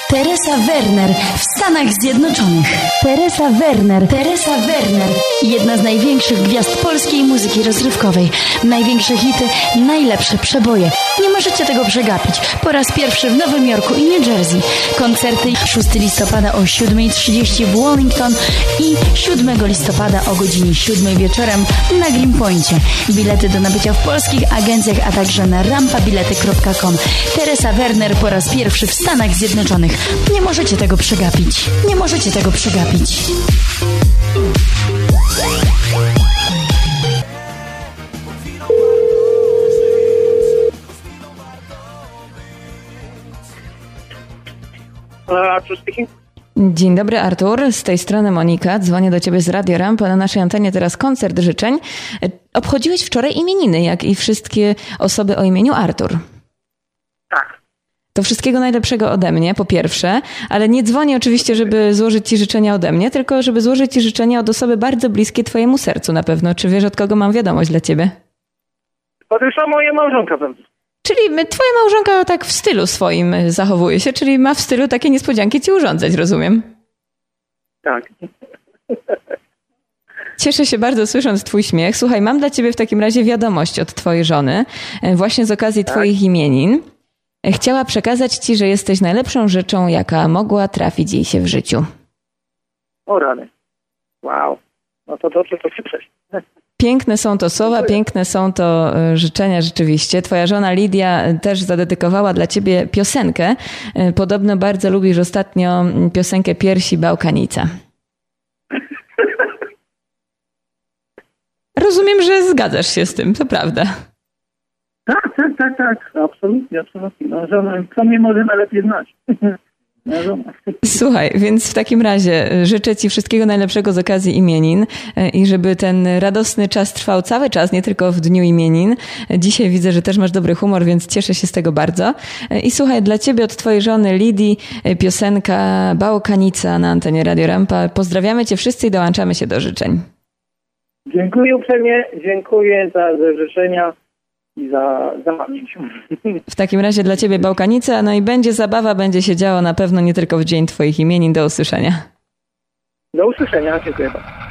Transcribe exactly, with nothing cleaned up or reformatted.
Teresa Werner w Stanach Zjednoczonych. Teresa Werner. Teresa Werner. Jedna z największych gwiazd polskiej muzyki rozrywkowej. Największe hity, najlepsze przeboje. Nie możecie tego przegapić. Po raz pierwszy w Nowym Jorku i New Jersey. Koncerty szóstego listopada o siódma trzydzieści w Wallington i siódmego listopada o godzinie siódmej wieczorem na Greenpoincie. Bilety do nabycia w polskich agencjach, a także na rampabilety kropka com. Teresa Werner po raz pierwszy w Stanach Zjednoczonych. Nie możecie tego przegapić. Nie możecie tego przegapić. Artur speaking. Dzień dobry, Artur. Z tej strony Monika. Dzwonię do ciebie z Radio Rampa. Na naszej antenie teraz koncert życzeń. Obchodziłeś wczoraj imieniny, jak i wszystkie osoby o imieniu Artur. Tak. To wszystkiego najlepszego ode mnie, po pierwsze, ale nie dzwonię oczywiście, żeby złożyć ci życzenia ode mnie, tylko żeby złożyć ci życzenia od osoby bardzo bliskie twojemu sercu na pewno. Czy wiesz, od kogo mam wiadomość dla ciebie? Podeszła moja małżonka pewnie. Czyli twoja małżonka tak w stylu swoim zachowuje się, czyli ma w stylu takie niespodzianki ci urządzać, rozumiem? Tak. Cieszę się bardzo słysząc twój śmiech. Słuchaj, mam dla ciebie w takim razie wiadomość od twojej żony, właśnie z okazji tak. twoich imienin. Chciała przekazać ci, że jesteś najlepszą rzeczą, jaka mogła trafić jej się w życiu. O rany. Wow. No to dobrze to słyszeć. Piękne są to słowa, piękne są to życzenia rzeczywiście. Twoja żona Lidia też zadedykowała dla ciebie piosenkę. Podobno bardzo lubisz ostatnio piosenkę Piersi Bałkanica. Rozumiem, że zgadzasz się z tym, to prawda. Tak, tak, tak, tak. Absolutnie, absolutnie. No, żona, kto mnie może najlepiej znać? No, żona. Słuchaj, więc w takim razie życzę ci wszystkiego najlepszego z okazji imienin i żeby ten radosny czas trwał cały czas, nie tylko w dniu imienin. Dzisiaj widzę, że też masz dobry humor, więc cieszę się z tego bardzo. I słuchaj, dla ciebie od twojej żony Lidii piosenka Bałkanica na antenie Radio Rampa. Pozdrawiamy cię wszyscy i dołączamy się do życzeń. Dziękuję uprzejmie, dziękuję za, za życzenia. I za, za W takim razie dla ciebie Bałkanica, no i będzie zabawa, będzie się działo na pewno nie tylko w dzień twoich imienin. Do usłyszenia. Do usłyszenia, dziękuję bardzo.